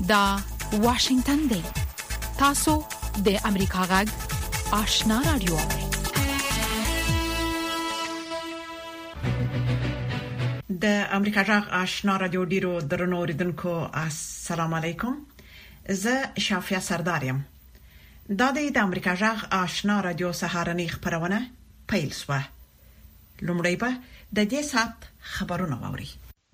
دا واشنگتن دی. تاسو د امریکا غږ آشنا رادیو. د امریکا غږ آشنا رادیو ډیرو درنو اوریدونکو السلام علیکم. زه شافیا سردارم. دا د امریکا غږ آشنا رادیو سهارنی خبرونه پیل شوه. لومړی به د دې سات خبرونه واوري.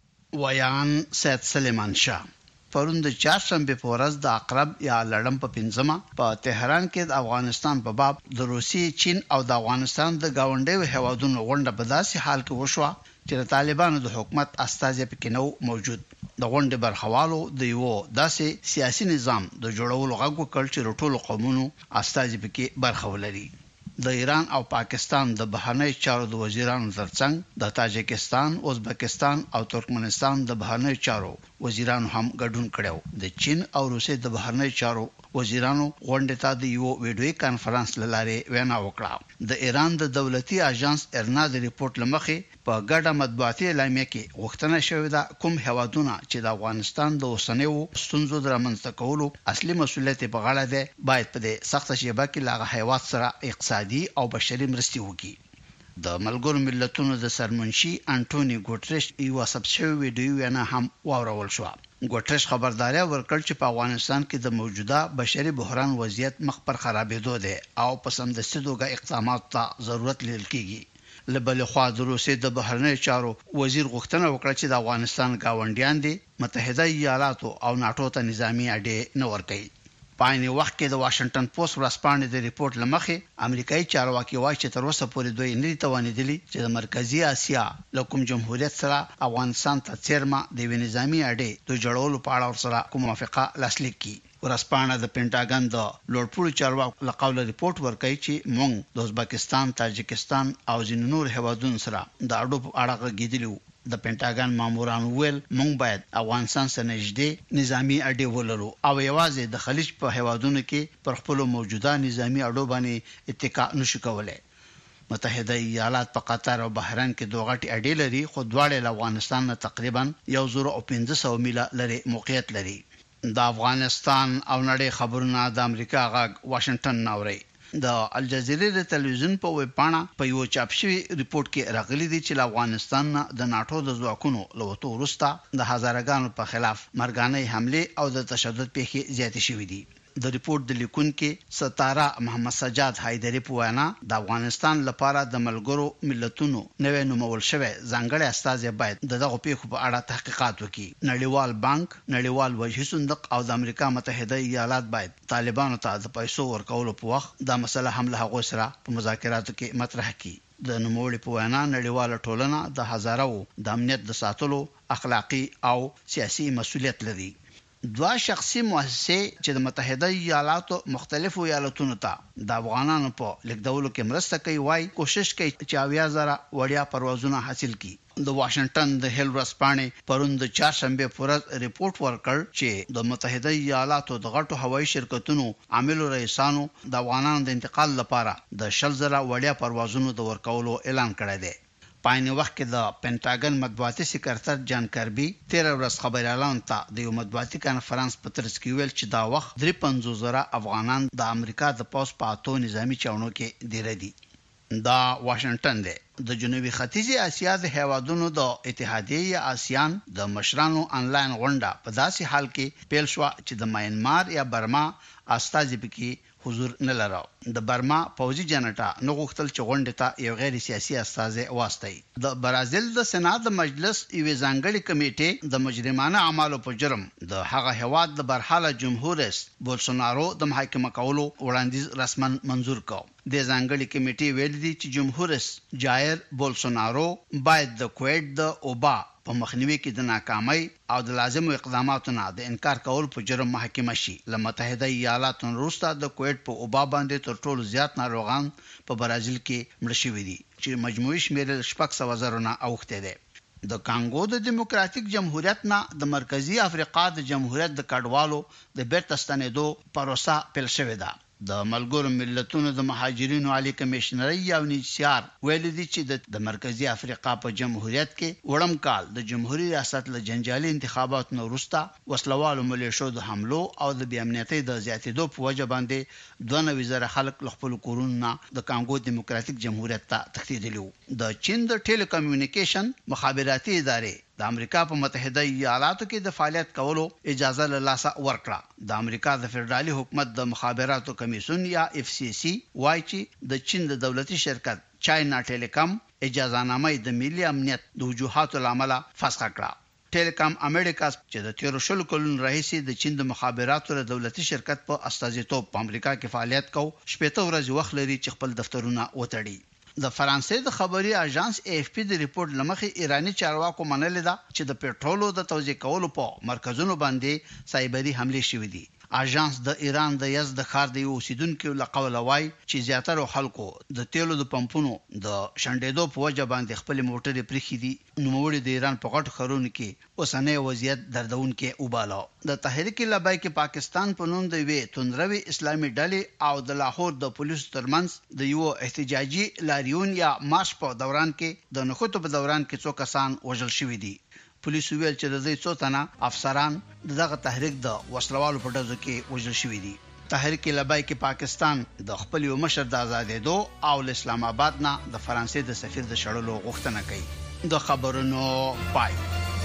ویان سید سلیمان شاه پرون د چهارشنبه په ورځ د عقرب یا لړم په 5مه په تهران کې د افغانستان په باب د روسیې، چین او د افغانستان د گاونډیو هیوادونو غونډه په داسې حال کې وشوه چې د طالبانو د حکومت استازي پکې نو موجود. د غونډې برخوالو د یو داسې سیاسي نظام د جوړولو غږ وکړ چې ټولو قومونو استازي پکې برخه ولري. د ایران او پاکستان د بهرنی چارو د وزیرانو ترڅنګ د تاجکستان، ازبکستان او ترکمنستان د بهرنی چارو وزیرانو هم ګډون کړو. د چین او روسیې د بهرنی چارو وزیرانو غونډه ته د یو ویډیوي کانفرنس لاره وینا وکړه. د ایران د دولتي اژانس ارنا د ریپورت لمخې په ګډه مطبوعاتي اعلامیه کې غوښتنه شوې ده کوم هیوادونه چې د افغانستان د اوسنیو ستونزو د رامنځته کولو اصلي مسؤلیت په غاړه ده باید په دې سخت شیبه کې لاغه هیواد سره اقتصادي او بشري مرستې وکړي. د ملګرو ملتونو د سرمنشي انټونی ګوټریش یو سبسیو ویډیو وینا هم واورول شو. ګوټریش خبرداري ورکړ چې په افغانستان کې د موجوده بشري بحران وضعیت مخ پر خرابېدو ده او په سمدستي توګه اقدامات ته ضرورت لیدل کېږي. لبل خوا د روسیې د بهرنی چارو وزیر غوښتنه وکړه چې د افغانستان گاونډیان دي متحده ایالاتو او ناتو ته نظامی اډې نه ورکړي. پایني وخت کې د واشنگټن پوسټ ورسپانډ د ریپورت لمخې امریکایي چارواکي وایي چې تر اوسه پورې دوی نه توانیدلی چې د مرکزی اسیا لکوم جمهوریت سره افغانستان ته چیرما د نظامی اډې د جوړولو په اړه سره کوم موافقه لاسلیک کړي. ورسپانډ د پینټاګن د لوړپوړي چارواکو لقول ریپورت ورکړي چې موږ د ازبکستان، تاجکستان او ځینو نور هیوادونو سره د اړو په اړه غږیدلو. د پینټاګن ماموران ویل موږ باید افغانستان سره نږدې نظامی اډې ولرو او یوازې د خلیج په هیوادونو کې پر خپل موجوده نظامی اډو باندې اتکا نشو کولای. متحده ایالات په قطر او بحرین کې دوه غټي اډې لري خو دواړه له افغانستان نه تقریبا 1500 میله لري موقعیت لري. د افغانستان او نړۍ خبرونه د امریکا غږ واشنگټن ناوړي. د الجزیره د تلویزیون په ویب پاڼه په یو چاپ شوی ریپورت کې راغلي دي چې افغانستان د ناتو د ځواکونو لوتو وروسته د هزارګانو په خلاف مرګانه حمله او د تشدد پیښې زیاتې شوې دي. د ریپورت د لیکونکو ستاره محمد سجاد حیدری په وینا د افغانستان لپاره د ملګرو ملتونو نوې نومول شوی ځانګړی استازي باید دغه پیښو په اړه تحقیقات وکړي. نړیوال بانک، نړیوال وجهي صندوق او د امریکا متحده ایالات باید طالبانو ته د پیسو ورکولو په وخت دا مسله هم له هغه سره په مذاکراتو کې مطرح کړي. د نوموړي په وینا نړیواله ټولنه د هزارو د امنیت د ساتلو اخلاقی او سیاسي مسؤلیت لري. دوه شخصي مؤسسې چې د متحده ایالاتو مختلفو ایالتونو ته د افغانانو په لیکدولو کې مرسته کوي وای کوشش کوي چې 20,000 وړیا پروازونه حاصل کړي. د واشنگټن د هیل ورسپانې پرون د چهارشنبه پر ورځ ریپورت ورکړ چې د متحده ایالاتو د غټو هوایي شرکتونو عاملو رئیسانو د افغانانو د انتقال لپاره د 10,000 وړیا پروازونو د ورکولو اعلان کړی دی. پایني وخت کې د پینټاګن مطبوعاتي سکرټر جان کربي 13 ورځ خبري اعلان ته د یو مطبوعاتي کانفرنس په ترڅ کې ویل چې دا وخت 53,000 افغانان د امریکا د پوس پاتو نظامی چاونو کې ډیر دي. دا واشنگټن دی. د جنوبي ختیځي اسیا د هیوادونو د اتحادیه آسیان د مشرانو انلاین غونډه په داسې حال کې پیل شو چې د میانمار یا برما استازي پکې حضور نه لرو. د برما پوځي جنټا نو غوښتل چې غونډه ته یو غیر سیاسي استازي واستي. د برازیل د سېنات د مجلس یو ځانګړي کمیټه د مجرمانه اعمالو په جرم د هغه هواد د برحاله جمهور رئیس بولسونارو د محاکمه کولو وړاندیز رسمن منزور کړ. د ځانګړي کمیټې ویل دي چې جمهور رئیس جایر بولسونارو باید د کویت د اوبا په مخنیوي کې د ناکامۍ او د لازمو اقداماتو نه د انکار کول په جرم محاکمه شي. له متحده ایالاتو وروسته د کویت په اوبا باندې تر ټولو زیات ناروغان په برازیل کې مړ شوي دي چې مجموعي شمېر 600,000 نه اوښته دي. د کانګو د دیموکراتیک جمهوریت نه د مرکزی افریقا د جمهوریت د کډوالو د بیرته ستنېدو پروسه پیل شوې ده. د ملګرو ملتونو د مهاجرینو عالی کمشنري یو نيسيار ویل دي چې د مرکزی افریقا په جمهوریت کې وړم کال د جمهوریت ریاست له جنجالي انتخاباتو وروسته وسلوالو ملیشو د حملو او د بې امنیتۍ د زیاتېدو په وجه باندې 92,000 خلک خپل کورونه د کانګو دیموکراتیک جمهوریت ته تښتېدلي وو. د چین د ټیلیکومونیکیشن مخابراتي ادارې د امریکا په متحده ایالاتو کې د فعالیت کولو اجازه له لاسه ورکړه. د امریکا د فدرالي حکومت د مخابراتو کمیسیون یا FCC وايي چې د چین د دولتي شرکت چاینا ټیلیکام اجازه نامه د ملي امنیت د وجوهاتو لامل فسخ کړه. ټیلیکام امریکا چې د 13 کلونو راهیسې د چین د مخابراتو له دولتي شرکت په استازیتوب په امریکا کې فعالیت کوي 70 ورځې وخت لري چې خپل دفترونه وتړي. د فرانسې د خبري اژانس AFP د ریپورت لمخې ایرانی چارواکو منل ده چې د پېټرولو د توزیع کولو په مرکزونو باندې سایبری حمله شوې دي. اژانس د ایران د یزد ښار د اوسیدونکو لقول وای چې زیاتره خلکو د تیلو د پمپونو د شنډېدو په وجه باندې خپل موټرې پرېخي دي. نوموړي د ایران په غټ خرون کې اوسنۍ وضعیت دردونکې وباله. د تحریک لبیک پاکستان په نوم د وی توندروي اسلامي ډلې او د لاهور د پولیسو ترمنځ د یو احتجاجي لاریون یا مارش په دوران کې د نخودو په دوران کې څو کسان وژل شوي دي. پولیسو ویل چې د دې څو تنه افسران دغه تحریک د وسلوالو په ډزو کې وژل شوي دي. تحریک لبیک پاکستان د خپل یو مشر د آزادېدو او اسلام آباد نه د فرانسې د سفیر د شړلو غوښتنه کوي. د خبرونو پای.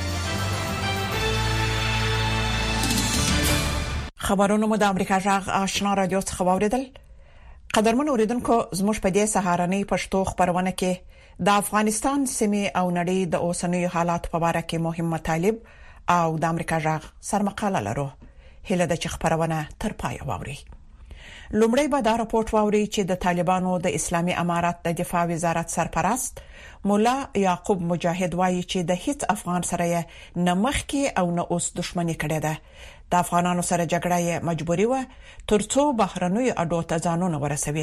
خبرونه مو د امریکا جغ آشنا رادیو څخه واوریدل. قدرمن اوریدونکو زموږ په دې سهارنۍ پښتو خبرونه کې د افغانستان سیمې او نړۍ د اوسنیو حالات په اړه کې مهم مطالب او د امریکا جغ سرمقاله لرو. هله د خبرونه تر پای واوري. لومړی به دا راپورټ واوري چې د طالبانو د اسلامي امارات د دفاع وزارت سرپرست مولا یعقوب مجاهد وایي چې د هیڅ افغان سره نه مخکې او نه اوس دښمنی کړې ده. د افغانانو سره جګړه یې مجبوري و ترڅو بهرنوي اډو ته ځانونه ورسوي.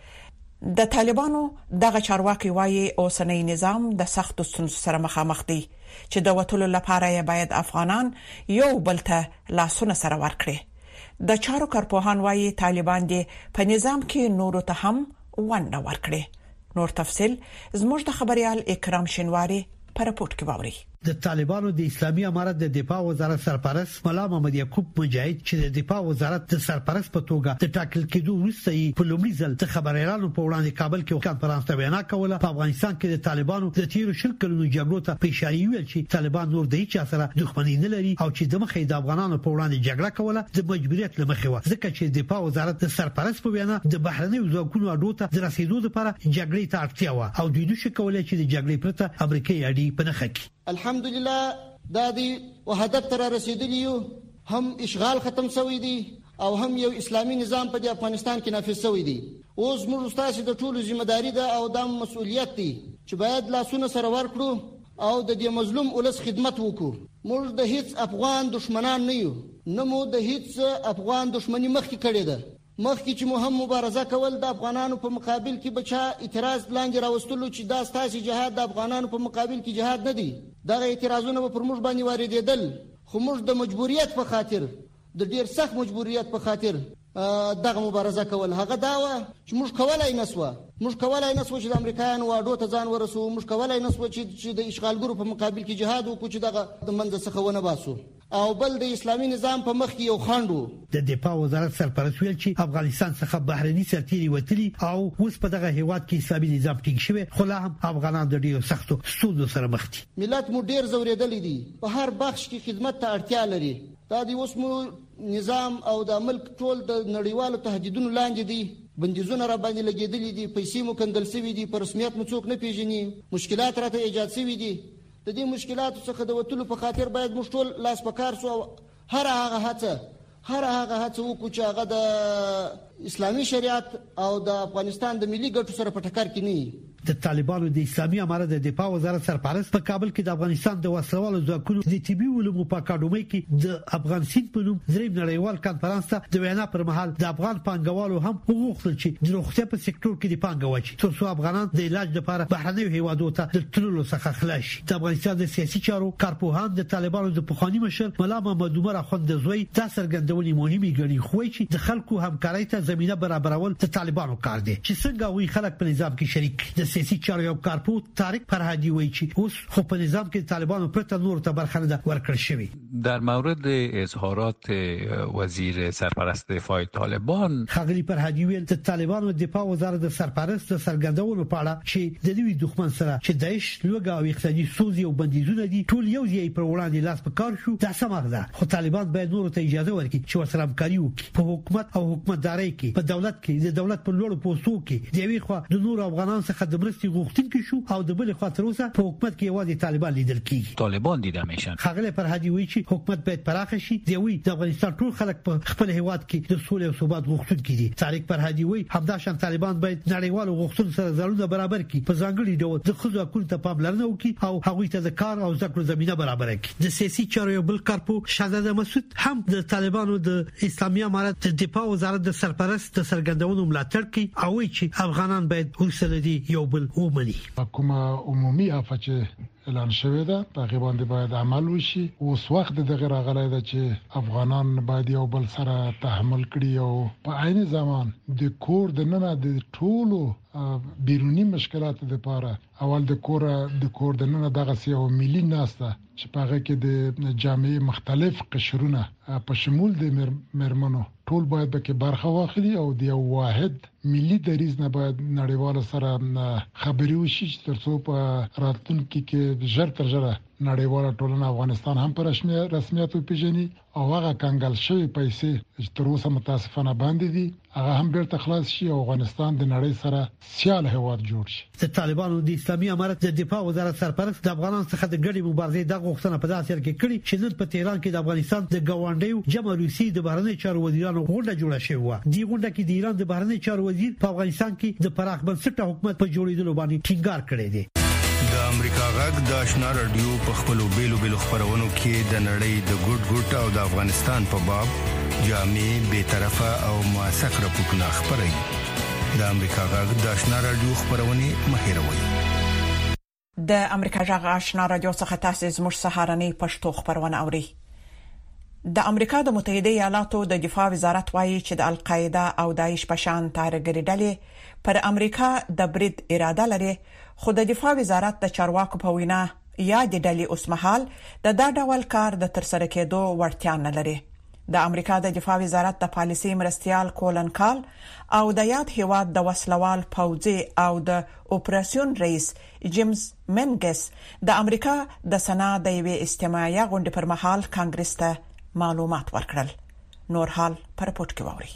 د طالبانو دغه چارواکي وایي اوسنۍ نظام د سختو ستونزو سره مخامخ دي چې د وټولو لپاره یې باید افغانان یو بل ته لاسونه سره ورکړي. د چارو کارپوهان وایي طالبان دي په نظام کې نورو ته هم ونډه ورکړي. نور تفصيل زموږ د خبريال اکرام شینواری په راپورټ کې واوري. د طالبانو د اسلامي امارت د دفاع وزارت سرپرست مولا محمد یعقوب مجاهد چې د دفاع وزارت د سرپرست په توګه د ټاکل کېدو وروسته په لومړي ځل د خبريالانو په وړاندې کابل کې کانفرنس ته وینا کوله. په افغانستان کې د طالبانو د تیر شل کلونو جګړو ته په اشاره ویل چې طالبان نور د هیڅ سره دښمنی نه لري او چې د مخې د افغانانو په وړاندې جګړه کوله د مجبوریت لمخې و ځکه چې د دفاع وزارت د سرپرست په وینا د بهرنۍ ځواکونو اډو ته د رسیدو لپاره جګړې ته اړتیا و او دوی نشي کولای چې د جګړې پرته امریکایي اډې په نخښ کړي. الحمدلله دا دی وحدت تر رسیدلی یو هم اشغال ختم شوی دی او هم یو اسلامي نظام په افغانستان کې نافذ شوی دی. اوس موږ تاسو د ټولو ذمہداري ده او د مسؤلیت دی چې باید لاسونه سره ورکړو او د دې مظلوم ولس خدمت وکړو. موږ د هیڅ افغان دشمنان نه یو، نه مو د هیڅ افغان دشمنی مخکې کړې ده. مخکې چې مو هم مبارزه کول د افغانانو په مقابل کې بچا اعتراض لاندې راوستلو چې دا ستاسو جهاد د افغانانو په مقابل کې جهاد نه دی. دغه اعتراضونه پر موږ باندې واردېدل، خو موږ د مجبوریت په خاطر د ډیر سخت مجبوریت په خاطر دغه مبارزه کول. هغه دا و چې موږ کولای نسو چې د امریکایانو واډو ته ځان ورسو، موږ کولای نسو چې د اشغالګرو په مقابل کې جهاد وکړو چې دغه د منځ څخه ونه باسو. او بل د اسلامي نظام په مخ کې یو خاندو. د دفاع وزارت سرپرست ویل چې افغانستان څخه بهرني سرتيري وتلي او اوس په دغه هیواد کې اسلامي نظام ټینګ شوی، خو لا هم افغانان د ډیرو سختو ستونزو سره مخ دي. ملت مو ډیر زوریدل دي، په هر بخش کې خدمت ته اړتیا لري. دا د اوس مو نظام او د ملک ټول د نړیوالو تهدیدونو لاندې دي. بندیزونه را باندې لګیدلې دي، پیسې مو کندل شوی دي، په رسمیت مو څوک نه پیژني، مشکلات راته ایجاد شوی دي. د دې مشکلاتو څخه د وټولو په خاطر باید موږ ټول لاس پکار سو هر هغه هڅه وکړو چې هغه د اسلامي شریعت او د افغانستان د ملي ګټو سره په ټکر کې نه. د طالبانو د اسلامي امارت د دفاع وزارت سرپرست په کابل کې د افغانستان د وسلوالو ځواکونو د طبي علومو په اکاډمۍ کې د افغان سین په نوم دریم نړیوال کانفرنس ته د وینا پر مهال د افغان پانګوالو هم وغوښتل چې د روغتیا په سکتور کې د پانګه واچي ترڅو افغانان د علاج لپاره بهرنیو هیوادو ته د تللو څخه خلاص شي. د افغانستان د سیاسي چارو کارپوهان د طالبانو د پخوانی مشر ملا محمد عمر اخوند د زوی دا څرګندونې مهمه ګڼي خو چې د خلکو همکارۍ ته زمينه برابرول د طالبانو کار دی چې څنګه وی خلک په نظام کې شریک. د سیاسي چارو یو کارپو طارق فرهادي وایي چې اوس خو په نظام کې طالبانو پرته نور ته برخه نه ورکړل شوی. در مورد اظهارات وزیر سرپرست دفاع طالبان خغلی فرهادي ویل د طالبانو دفاع وزارت د سرپرست څرګندونو په اړه چې د دوی دښمن سره چې داعش لوګا او اقتصادي سوزي او بندیزونه دي ټول یو ځای پر وړاندې لاس په کار شو. دا سمه ده خو طالبان باید نور ته اجازه ورکړي چې ورسره همکاري وکړي په حکومت او حکومتداري کې په دولت کې د دولت په لوړو پوستو کې د یوې خوا د نور افغانانو څخه د مرستې غوښتونکي شو او د بل خوا تر اوسه په حکومت کې یوازې طالبان لیدل کیږي. طالبان دیده میشن. خغلی فرهادي وایي چې حکومت باید پراخ شي. دی د افغانستان ټول خلک په خپل هیواد کې د سولې او ثبات غوښتونکي دي. طارق فرهادي وایي همداشان طالبان باید نړیوالو غوښتنو سره ځانونه برابر کړي په ځانګړي ډول د خځو حقوقو ته پاملرنه وکړي او هغوی ته د کار او ذکر زمينه برابر کړي. د سیاسي چارو یو بل کارپو شهزاده مسعود هم د طالبانو د اسلامي امارت د دفاع وزارت د سرپرست د سرګندونو ملاتړ کوي او وایي چې افغانان باید حوصله دي یو بل ومني. حکومت عمومي افاچه اعلان شوی ده په غیبان دی باید عمل وشي. اوس وخت د غراغلای ده چې افغانان باید یو بل سره تحمل کړي او په عین زمان د کور د ننه د ټولو بیرونی مشکلات لپاره اول د کور د ننه دغه سیو ملي ناسته چې په هغه کې د جامعې مختلف قشرونه په شمول د مرمنو ټول باید به کې برخه واخلي او د یو واحد ملي دریځ نه باید نړیوال سره خبري وشي ترڅو په راتلونکي کې ژر تر ژره نړیواله ټولنه افغانستان هم په رسمیت وپیژني او هغه کنګل شوی پیسې چې تر اوسه متاسفانه باندې دي هغه هم بیرته خلاص شي او افغانستان د نړۍ سره سیال هیواد جوړ شي. د طالبانو د اسلامي امارت د دفاع وزارت سرپرست د افغانانو څخه د ګډي مبارزې د غوښتنه په داسې کې کړي چې نن په تهران کې د افغانستان د ګاونډیو جمع روسي د بهرنی چارو وزیرانو غونډه جوړه شوې و. دی غونډه کې د ایران د بهرنی چارو وزیر په افغانستان کې د پراخ بنسټه حکومت په جوړېدلو باندې ټینګار کړی دی. د امریکا غږ د آشنا رادیو په خپلو بیلو خبرونو کې د نړۍ د ګډ او د افغانستان په باب جامع به طرفه او موثق راپورټونه خبري. د امریکا غږ د آشنا رادیو خبرونه مهیروي. د امریکا غږ آشنا رادیو څخه تاسو زموږ سهارنی پښتو خبرونه اوري. د امریکا د متحده ایالاتو د دفاع وزارت وایي چې د القاعده او داعش په شان تارګری ډلې پر امریکا د برید اراده لري خو د دفاع وزارت د چارواکو په وینا یا د ډلې اوسمهال د دا ډول کار د ترسره کېدو وړتیا نه لري. د امریکا د دفاع وزارت د پالیسي مرستيال کولن کال او د یاد هیواد د وسلوال پوځي او د اپریشن رئیس جیمز منګس د امریکا د سنا د یوې اجتماعي غونډې پر مهال کانګرس ته معلومات ورکړل. نور حال پر پورت کې ووري.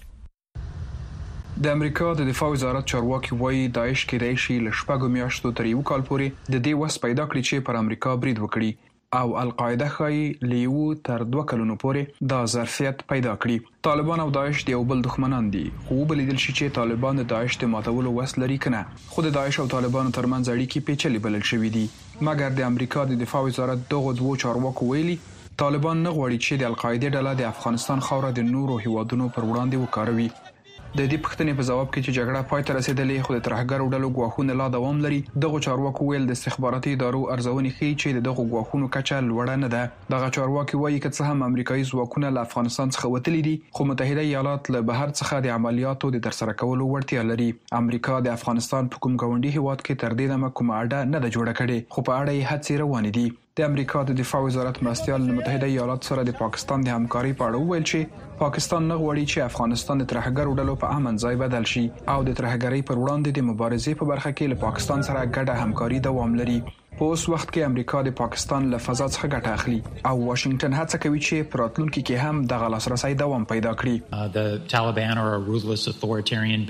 د امریکا د دفاع وزارت چارواکي وایي داعش کېدای شي له شپږو میاشتو تر یو کال پورې د دې وس پیدا کړي چې پر امریکا برید وکړي او القاعده ښایي له یو تر 2 کلونو پورې دا ظرفیت پیدا کړي. طالبان او داعش د یو بل دښمنان دي خو بلیدل شي چې طالبان د داعش د ماتولو وس لري کنه. خو د داعش او طالبانو ترمنځ اړیکې پیچلې بلل شوې دي مګر د امریکا د دفاع وزارت دغه دوه چارواکو ویلي طالبان نه غواړي چې د القاعده ډله د افغانستان خوره د نورو هیوادونو پر وړاندې وکاروي. د دې پښتنې په جواب کې چې جګړه پای ته رسیدلې خو د ترهګرو ډلو غواخونه لا دوام لري دغه چارواکو ویل د استخباراتي ادارو ارزونې ښيي چې دغه غواخونو کچه لوړه نه ده. دغه چارواکي وایي چې څه هم امریکایي ځواکونه له افغانستان څخه وتلي دي خو متحده ایالات له بهر څخه د عملیاتو د ترسره کولو وړتیا لري. امریکا د افغانستان په کوم ګاونډي هیواد کې تر دې دمه کومه اډه نه ده جوړه کړې خو په اړه یې هڅې روانې دي. د امریکا د دفاع وزارت مرستيال د متحده ایالات سره د پاکستان د همکاري په اړه ویل چې پاکستان نه غواړي چې افغانستان د ترهګرو ډلو په امن ځای بدل شي او د ترهګرۍ پر وړاندې د مبارزې په برخه کې له پاکستان سره ګډه همکاري دوام لري. په اوس وخت کې امریکا د پاکستان له فضا څخه ګټه اخلي او واشنگټن هڅه کوي چې په راتلونکي کې هم دغه لاسرسي دوام پیدا کړي. The Taliban are a ruthless authoritarian band.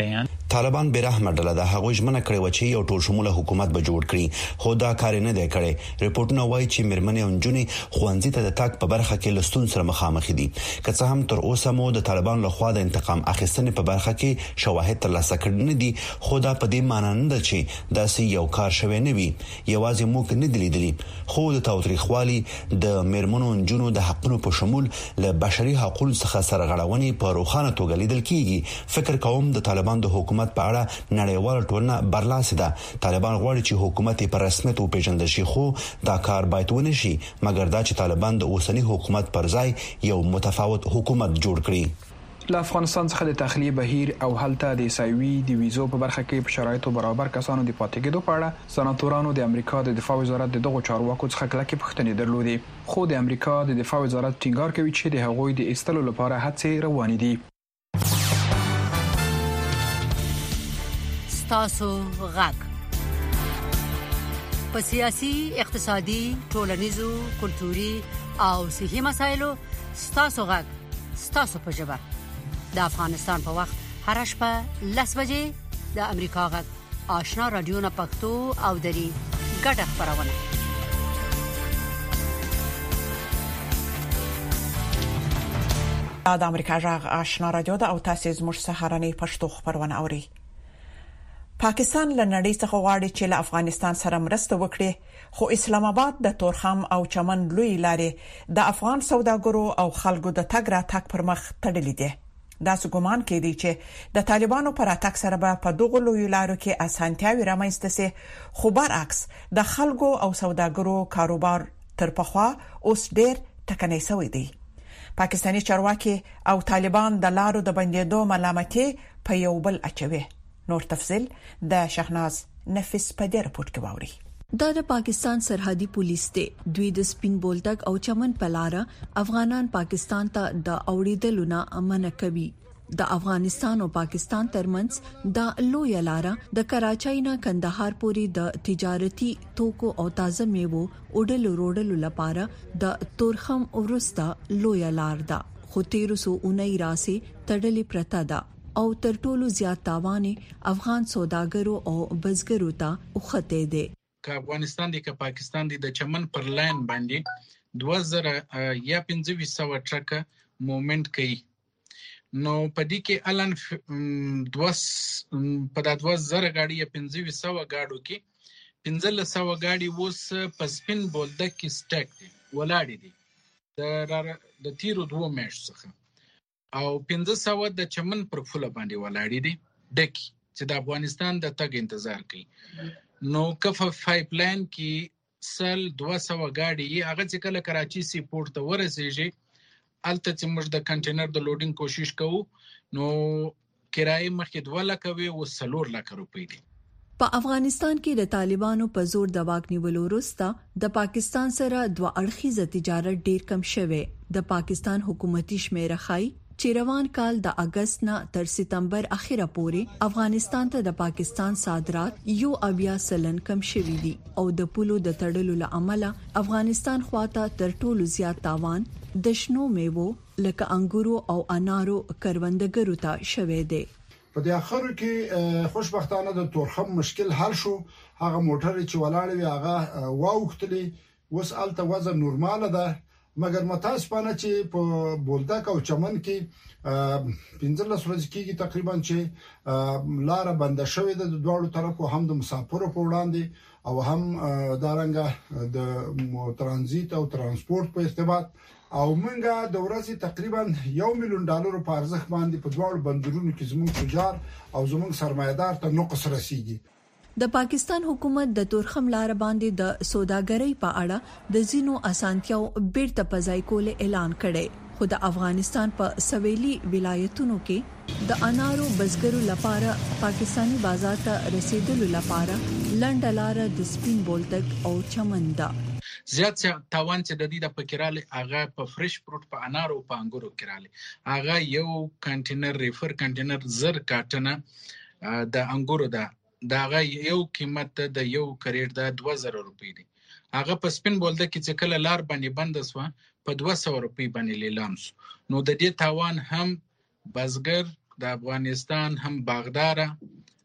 طالبان برحمه ډله د هغوی ژمنه کړې و چې یو ټول شموله حکومت به جوړ کړي، خو دا کار نه دی کړی. ریپورتونه وایي چې مرمنې او نجونې خوندې ته د تاک په برخه کې لستون سره مخامخ دي. که څه هم تر اوسه مو د طالبان لخوا د انتقام اخیستنې په برخه کې شواهد ترلاسه کړي نه دي، خو دا په دې معنی نه ده چې داسې یو کار شوی نه وي. یوازې موږ نه دي لیدلي، خو د تاوتریخوالي د مرمنو نجونو د حقونو په شمول له بشري حقوقو څخه سرغړونې په روښانه توګه لیدل کیږي. فکر کوم د طالبان د حکومت په اړه نړیواله ټولنه برلاسه ده. طالبان غواړي چې حکومت په رسمیت وپیژندل شي، خو دا کار باید ونه شي مګر دا چې طالبان د اوسنی حکومت پر ځای یو متفاوت حکومت جوړ کړي. له افغانستان څخه د تخلیه بهیر او هلته د عیسوي د ویزو په برخه کې په شرایطو برابر کسانو د پاتې کېدو په اړه سناتورانو د امریکا د دفاع وزارت د دغو چارواکو څخه کلکې پوښتنې درلودې، خو د امریکا د دفاع وزارت ټینګار کوي چې د هغوی د ایستلو لپاره هڅې روانې دي. تاسو غږ په سیاسي، اقتصادي، ټولنیزو، کلتوري او صحي مسایلو تاسو غږ تاسو په ژبه د افغانستان په وخت هر شپه 10 بجې د امریکا غږ آشنا رادیو نه پښتو او دري ګډه خبرونه. د امریکا غږ آشنا رادیو د او تاسو زموږ سهارنی پښتو خبرونه اوري. پاکستان له نړۍ څخه غواړي چې له افغانستان سره مرسته وکړي، خو اسلام آباد د تورخم او چمن لوی لارې د افغان سوداګرو او خلکو د تګ راتګ پر مخ تړلې دي. دا څګمان کې دي چې د طالبانو پر اتاک سره به په دغه لوی لارو کې اسانتیاوي رامنځته سي، خو برعکس د خلکو او سوداګرو کاروبار تر پخوا اوس ډېر ټکنی شوی دی. پاکستاني چارواکي او طالبان د لارو د بندیدو ملامتي په یو بل اچوي. نور تفصیل د شهناز نفس په دې رپورت کې ووري. دا د پاکستان سرحدي پولیس دی. دوی د سپین بولدک او چمن پلاره افغانان پاکستان ته د اوریدلو نه امنه کوي. د افغانستان او پاکستان ترمنځ د لوی لاره د کراچۍ نه کندهار پورې د تجارتي توکو او تازه میوو وډلو روډلو لپاره د تورخم ورستا لوی لار ده، خو 1319 راسي تړلې پرتا ده او تر ټولو زیات تاوان افغان سوداګرو او بزګرو ته وخته دي. که افغانستان دی که پاکستان دی د چمن پر لاین باندې 2000 یا 2500 ټرک موومنت کوي، نو پدې کې الان په 2000 غاډي یا 2500 غاډو کې 1500 غاډي وس په سپین بولدک کې سټک دي ولاړې دي د تیرو 2 میاشتو څخه، او 1500 د چمن پر فوله باندې ولاړې دي ډکی چې د افغانستان د تګ انتظار کوي. نو کفه پایپ لاین کې سل 200 غاډي هغه چې کله کراچي سی پورت ته ورسېږي الته چې موږ د کنټینر د لوډینګ کوشش کوو، نو کرایه مخکې 2 لک وي او 4 لک روپۍ دي. په افغانستان کې د طالبانو په زور د واک نیولو وروسته د پاکستان سره دوه اړخیزه تجارت ډیر کم شوه. د پاکستان حکومتي شمیره خای چې روان کال د اگست نه تر سپتمبر اخیره پورې افغانستان ته د پاکستان صادرات 80% کم شوي دي او د پولو د تړلو لامل افغانستان خواته تر ټولو زیات تاوان د شنو میوو لکه انګورو او انارو کروندګرو ته شوه دی. په دې اخر کې خوشبختانه د تورخم مشکل حل شو. هغه موټر چې ولاړ وي هغه واوختلې، وس الته وزن نورمال ده، مګر متاسفانه چې په بولدک او چمن کې 15 ورځې کېږي تقریبا چې لار بند شوې ده د دوړو طرفو، هم د مسافرو په وړاندې او هم دارنګه د ترانزیت او ترانسپورت په ارتباط، او منګه د ورځې تقریبا $1 ملیون په ارزښت باندې په دوړو بندرونو کې زموږ تجار او زموږ سرمایدار ته نقص رسیږي. د پاکستان حکومت د تورخم لار باندې د سوداګرۍ په اړه د زینو اسانتیاو بیرته پځای کول اعلان کړي، خو د افغانستان په سویلي ولایتونو کې د انارو بزګرو لپاره پاکستانی بازار ته رسیدلو لپاره لنډه لار د سپین بولدک او چمن ده. زیات تاوان چې د دې د فکراله هغه په فرش فروټ په انارو په انګورو کړاله، هغه یو کنټینر ریفر کنټینر زر کارټنه د انګورو ده، داغه یو قیمت د یو کریټ د 2000 روپۍ دی. هغه په سپین بولدک کې چې کله لار باندې بند شو په 200 روپۍ باندې لیلام شو. نو د دې تاوان هم بزګر د افغانستان هم باغدار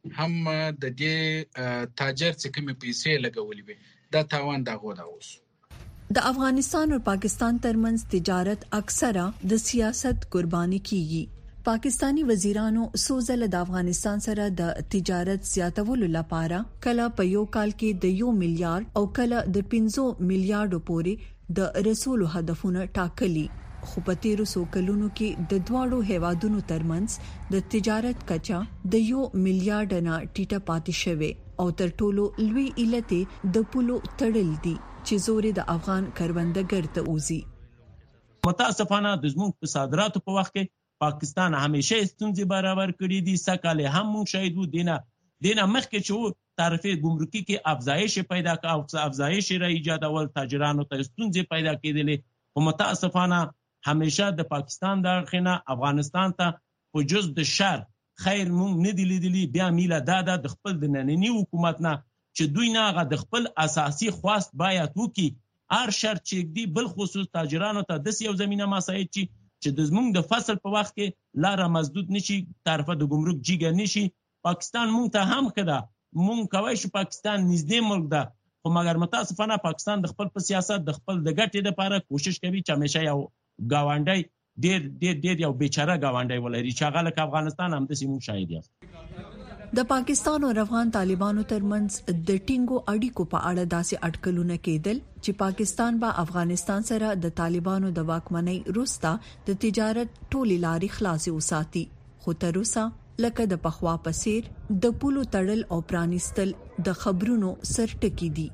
هم د دې تاجر چې کومې پیسې لګولې وي دا تاوان دغه دا اوس د افغانستان او پاکستان ترمنځ تجارت اکثره د سیاست قرباني کیږي پاکستانی وزیرانو سوزل د افغانستان سره د تجارت زیاتولو لپاره کله په یو کال کې د 1 میلیارډ او کله د 500 میلیارډ پورې د رسولو هدفونه ټاکلي خو په تیرو سو کلونو کې د دواړو هیوادونو ترمنځ د تجارت کچا د 1 میلیارډ نه ټیټه پاتې شوه او تر ټولو لوی علت د پولو تړل دي چې زوري د افغان کروندګر ته اوزي متاسفانه د زموږ په صادراتو په وخت کې پاکستان همیشه ستونزې برابر کړې دي سکهاله هم مونږ شاهد وو دینه مخکې چې تعرفه ګمرکي کې افزایش پیدا کا افزایش را ایجادول تاجرانو ته ستونزې پیدا کېدلې او متاسفانه همیشه د پاکستان د خنه افغانستان ته په جز د شر خیر مونږ نه دی لیدلی بیا میله دادا د خپل د نننی حکومت نه چې دوی نه د خپل اساسي خواست باید وکي هر شرط چې دی بل خصوص تاجرانو ته د یو زمينه مساعد چې د زمونږ د فصل په وخت کې لاره مسدود نشي طرفه د ګمرک جګه نشي پاکستان مونږ ته هم کړه مونږ کوي چې پاکستان نږدې ملک ده خو مګر متاسفانه پاکستان د خپل په سیاست د خپل د ګټې لپاره کوشش کوي چې همیشه یو گاونډي ډېر یو بیچاره گاونډي ولري چې هغه لکه افغانستان هم د سیمو شاهد دی د پاکستان او افغان طالبانو ترمنځ د ټینګو اړیکو په اړه داسې اټکلونه کېدل چې پاکستان به افغانستان سره د طالبانو د واکمنۍ وروسته د تجارت ټولې لارې خلاصې وساتي خو تر اوسه لکه د پخوا په څیر د پولو تړل او پرانیستل د خبرونو سرټکی دي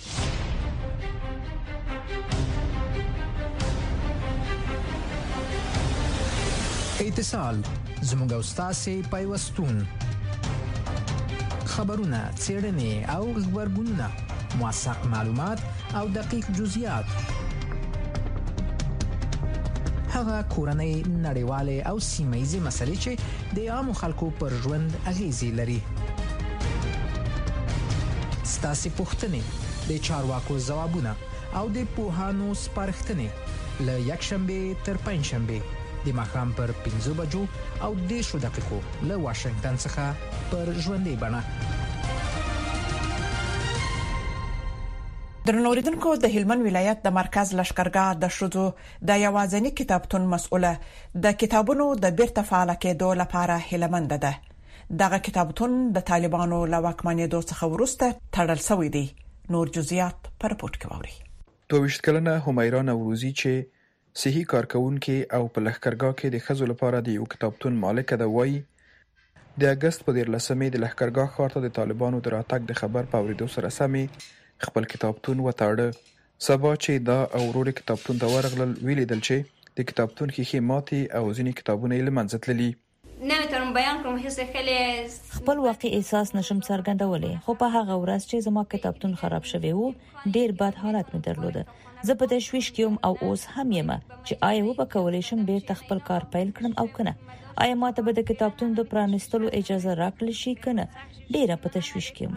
اتصال زموږ استاد پیوستون خبرونه څېړنې او خبرګونونه موثق معلومات او دقیق جزئیات هغه کورنۍ نړیوالې او سیمه‌ییزې مسلې چې د عامو خلکو پر ژوند اغیزې لري ستاسو پوښتنې د چارواکو ځوابونه او د پوهانو سپارښتنې له یکشنبه تر پنځشنبه د ماښام پر 5 بجو او 10 دقیقو له واشنگټن څخه پر ژوندۍ بڼه درنوریدونکو د هلمند ولایت د مرکز لشکرګاه د شذو د یوازینی کتابتون مسؤله د کتابونو د بیرته فعال کېدو لپاره هلمند ده دغه کتابتون د طالبانو له واکمنېدو څخه وروسته تړل شوی دی نور جزئیات پر پورت کوي 22 کلنه همیرا نوروزی چې صحي کارکونکو او په لښکرګاه کې د خزو لپاره د یو کتابتون مالک ده وایي د اگست په 13مې د لښکرګاه ښار ته د طالبانو د راتګ د خبر په اوریدو سره سمې خپل کتابتون وتاړه سبا چې دا اورور کتابتون ته ورغلل ویلیدل چې د کتابتون ښیښې ماتي او ځینې کتابونه یې له منځه تللي نمیتونم بیان کوم هیڅ خیلی خپل واقعي احساس نشم څرګندولې خو په هغه ورځ چې زما کتابتون خراب شوی وو ډیر بد حالت مې درلوده زه په تشویش کې او اوس هم یم چې آیا و به کولای شم بیرته خپل کار پیل کړم او کنه آیا ماته به د کتابتون د پرانستلو اجازه راکړل شي کنه ډیره په تشویش کې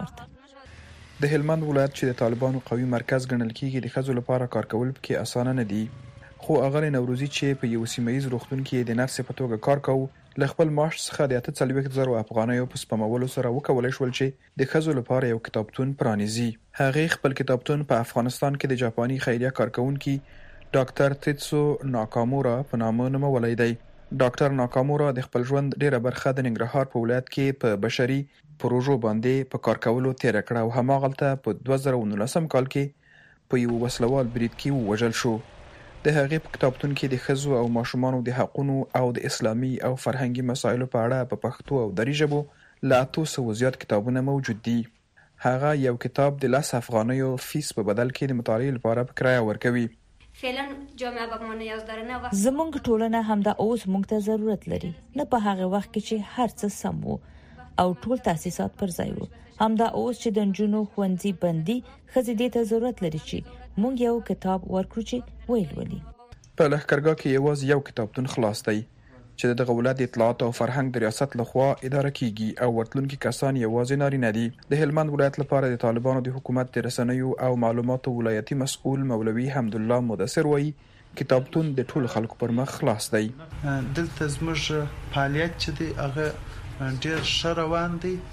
مرته د هلمند ولایت چې د طالبانو قوي مرکز ګڼل کیږي د خزو لپاره کار کول پکې اسانه نه دي خو اغه نوروزی چې په یو سیمایي روغتون کې د نرس په توګه کار کوي له خپل معاش څخه د 840,000 افغانیو په سپمولو سره وکولای شول چې د خزو لپاره یو کتابتون پرانیزي هغه خپل کتابتون په افغانستان کې د جاپاني خیریه کارکونکو ډاکټر تیتسو ناکامورا په نامه نومولای دی ډاکټر ناکامورا د خپل ژوند ډیره برخه د ننګرهار په ولایت کې په بشري پروژو باندې په کار کولو تیر کړه او هماغلته په 2019 کال کې په یو وسلوال برید کې وژل شو د هغې په کتابتون کې د ښځو او ماشومانو د حقونو او د اسلامي او فرهنګي مسایلو په اړه په پښتو او دری ژبو له 800 زیات کتابونه موجود دي هغه یو کتاب د 10 افغانیو فیس په بدل کې د مطالعې لپاره په کرایه ورکوي فعلا جامعه به نیاز داره نه وخت زمونږ ټولنه همدا اوس موږ ته ضرورت لري نه په هغه وخت کې چې هر څه سم وو او ټول تاسیسات پر ځای وو همدا اوس چې د جنونو خوندې بندي خزې دې ته ضرورت لري چې مونږ یو کتاب ورکړو چې ویلولي په لښکرګاه کې یوازې یو کتابتون خلاص دی چې د ولایت اطلاعات او فرهنګ د ریاست لخوا اداره کیږي او ورتلونکي کسان یوازې نارینه دي د هلمند ولایت لپاره د طالبانو د حکومت د رسنیو او معلوماتو ولایتي مسؤل مولوي حمدالله مدثر وایي کتابتون د ټول خلکو پر مخ خلاص دی دلته زموږ فعالیت چې دی هغه ډیر ښه روان دی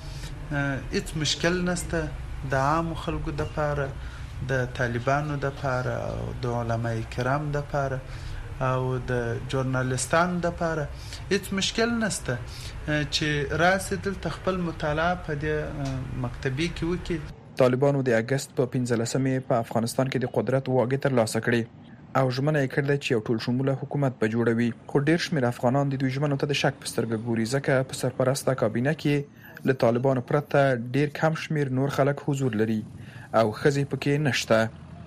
هیڅ مشکل نشته د عام خلکو د لپاره، د طالبانو د لپاره او د علماء کرام د لپاره او د ژورنالیستانو د لپاره هیڅ مشکل نشته چې راسي دلته خپل مطالعه په دې مکتبي کې وکړي. طالبانو د اگست په 15مې په افغانستان کې د قدرت واګې ترلاسه کړې او ژمنه یې کړې چې یو ټول شموله حکومت به جوړوي، خو ډیر شمېر افغانان د دوی ژمنو ته د شک په سترګه ګوري، ځکه په سرپرسته کابینه کې له طالبانو پرته ډیر کم شمېر نور خلک حضور لري او ښځې پکې نشته.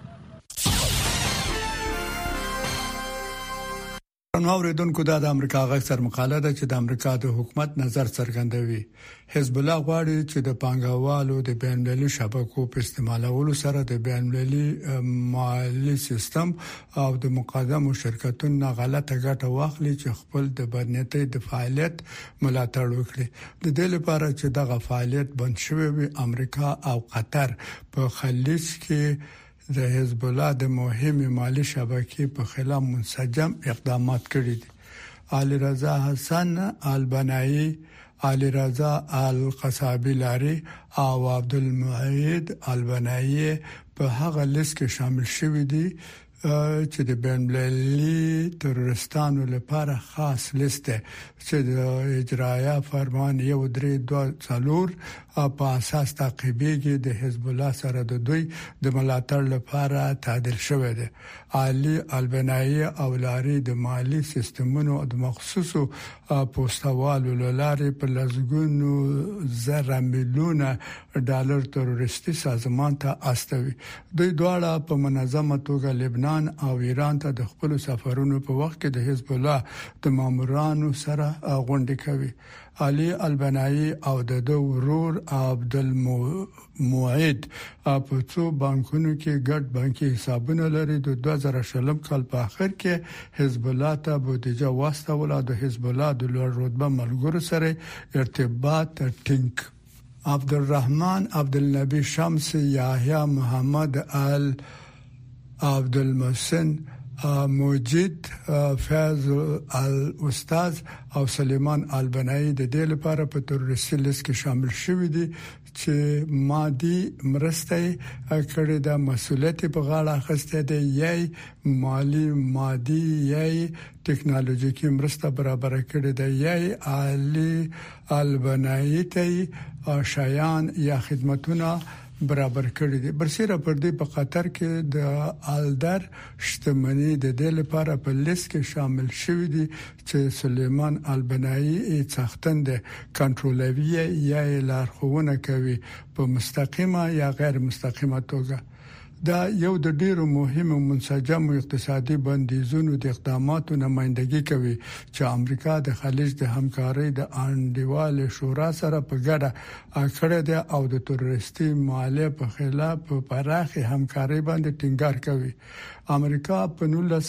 نو اوریدونکو دا د امریکا غږ سر مقاله ده چې د امریکا د حکومت نظر څرګندوي. حزب الله غواړي چې د پانګوالو د بین‌المللي شبکو په استعمالولو سره د بین‌المللي مالي سیستم او د مقدمو شرکتونو غلطه ګټه واخلي چې خپل د بدنيتي د فعالیت ملاتړ وکړي. د دې لپاره چې دغه فعالیت بند شوی وي، امریکا او قطر په خلیج کې د حزب الله د مهمه مالی شبکې په خلاف منسجم اقدامات کړي دي. علي رضا حسن البنایی، علي رضا القصابی لاري او عبدالمعید البنایی په هغه لیست کې شامل شوي دي چې د بین‌المللي تروریستانو لپاره خاص لیست ده چې د اجرایه فرمان 132 په اساس تعقیبېږي. د حزب الله سره د دوی د ملاتړ لپاره تعدیل شوی دی. علي البنایی او لاري د مالی سیستمونو د مخصوصو پوسټوالو لارې په لزګونو زره میلیونه ډالر تروریستي سازمان ته استوي. دوی دواړه په منظمه توګه لبنان او ایران ته د خپل سفرونو په وخت کې د حزب الله د مامورانو سره غونډې کوي. علي البنایی او د ورور عبدالمعید په څو بانکونو کې ګډ بانکي حسابونه لري. د 2000 کال په اخر کې حزب الله ته بودیجه واستول او د حزب الله د لوړ رتبه ملګرو سره ارتباط ټینګ. عبدالرحمن عبدالنبی شمس، یحیی محمد عبدالمحسن موجد، فیض الاستاذ او سلیمان البنایی د دې لپاره په تروریستي لیست کې شامل شوي دي چې مادي مرسته کړې ده، مسؤلیت په غاړه اخیسته ده، یا مادي یا ټکنالوژیکي مرسته برابر کړې ده، یا علي البنایی ته شایان یا خدماتونه برابر کړی دي. برسیره پر دې په قطر کې د الدر شتمنۍ د دې لپاره په لیست کې شامل شوی دي چې سلیمان البنایی څښتن د کنټرولوي یا لارښوونه کوي په مستقیمه یا غیر مستقیمه توګه. دا یو د ډیرو مهمو منسجم اقتصادي بندیزونو د اقداماتو نمائندګي کوي چې امریکا د خلیج د همکارۍ د انډیوال شورا سره په ګډه کړې ده او د تروریستي مالیې په خلاف پراخه همکارۍ باندې ټینګار کوي. امریکا په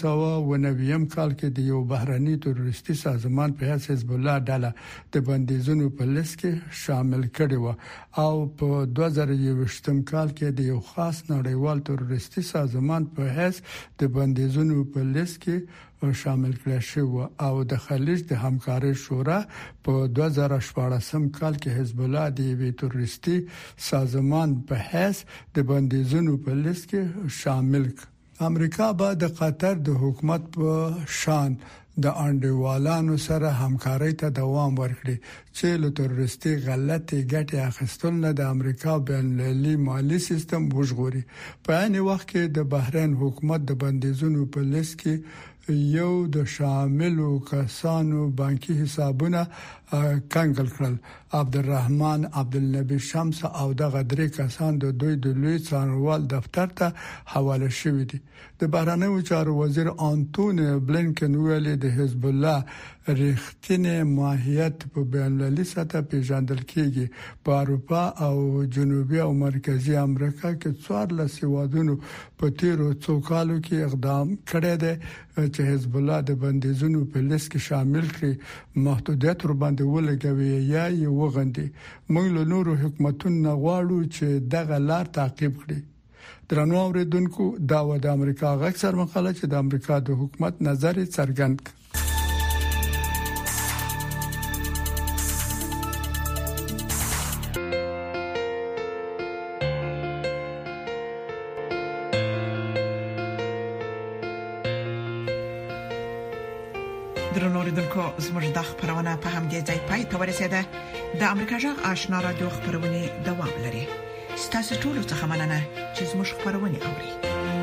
1990 کال کې د یو بهرني تروریستي سازمان په حیث حزب الله ډله د بندیزونو په لیست کې شامل کړي و او په 2021 کال کې د یو خاص نړیوال تروریستي سازمان په حیث د بندیزونو په لیست کې شامل کړي شو او د خلیج د همکارۍ شورا په 2014 کال کې حزب الله د یو تروریستي سازمان په حیث د بندیزونو په لیست کې شامل کړي. امریکا به د قطر د حکومت په شان د انډیوالانو سره همکارۍ ته دوام ورکړي چې له تروریستي غلطي ګټې اخیستل نه د امریکا بین‌المللي مالی سیستم وژغوري. په عین وخت کې د بحرین حکومت د بندیزونو په لیست کې یو د شاملو کسانو بانکي حسابونه کنګل کړل. عبدالرحمن عبدالنبی شمس او دغه درې کسان د دوی د لوی څارنوال دفتر ته حواله شوي دي. د بهرنیو چارو وزیر انټونی بلینکن ویلي د حزب الله رښتینی ماهیت په بین‌المللي سطح پیژندل کیږي. په اروپا او جنوبي او مرکزی امریکا کې 14 هیوادونو په تیرو څو کالو کې اقدام کړی دی چې حزب الله د بندیزونو په لیست کې شامل کړي، محدودیت ور باندې ولګوي یا یې وغندي. موږ له نورو حکومتونو غواړو چې دغه لار تعقیب کړي. درنو اوریدونکو، دا و د امریکا غږ سر مقاله چې د امریکا د حکومت نظر څرګند کړ. درنو اوریدونکو زموږ د خبرونه په همدې ځای پای ته ورسیده. د امریکا جغ آشنا رادیو خبرونه دوام لري. ستاسو ټول څه مننه چې زموږ خبرونه اوري.